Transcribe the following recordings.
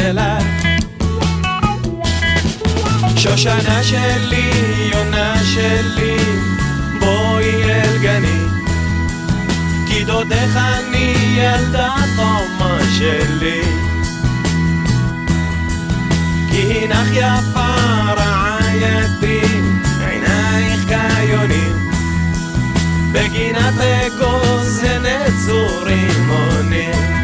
שלך. שושנה שלי, יונה שלי, בואי אל גני, כי דודך אני ילדה תומה שלי. כי הינך יפה רעייתי, עינייך כיונים, בגינת אגוז הנצורים עונים.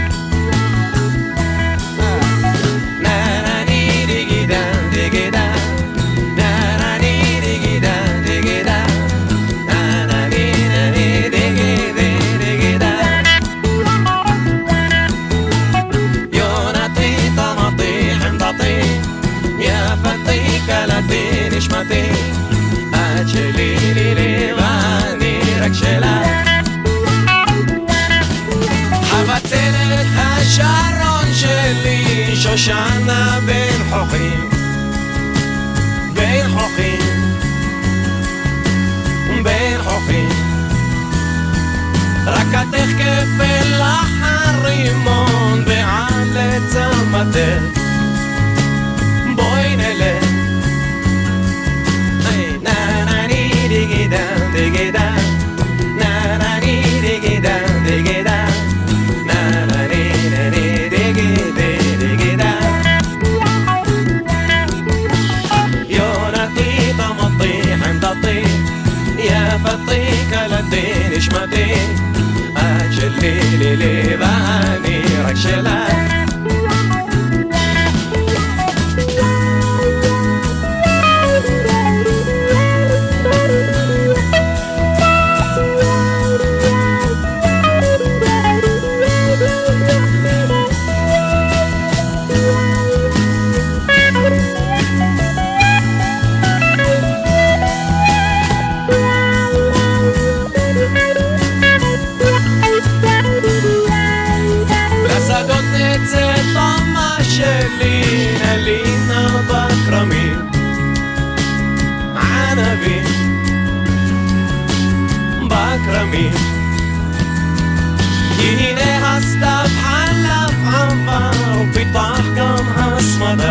נרני דיגידה דיגידה, נרני דיגידה דיגידה, נרני נני דיגידה דיגידה. יונתי תמתי חמדתי, יפתי קלתי נשמתי, את שלי לי ואני רק שלך. חבצלת השרון שלי, שושנה בין חוכים, בין חוכים, בין חוכים. רקתך כפל החרימון ועל צמתך, בואי נלך. נני דיגידה דיגידה, נני דיגידה דיגידה, נני נני דיגידה דיגידה. יונתי תמתי חמדתי, יפתי קלתי נשמתי, את שלי לי ואני רק שלך. שלי נלינה בקרמים, ענבים בקרמים, כי הנה הסתיו חלף עבר ופיתח גם הסמדה.